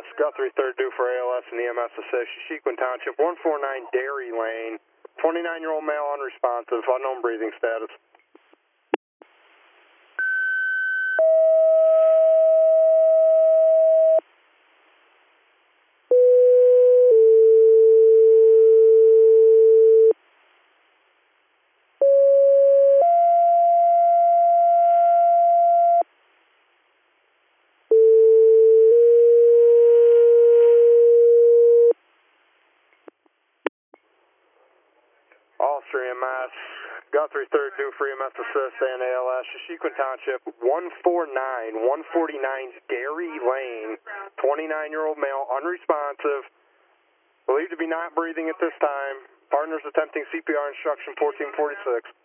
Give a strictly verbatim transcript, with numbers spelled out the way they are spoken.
S, Guthrie third due for A L S and E M S assist, Shashequin Township, one forty-nine Dairy Lane, twenty-nine-year-old male unresponsive, unknown breathing status. All three E M S, Guthrie third due for E M S assist and A L S, Shashequin Township, one forty-nine, one forty-nine Dairy Lane, twenty-nine-year-old male, unresponsive, believed to be not breathing at this time. Partners attempting C P R instruction fourteen forty-six.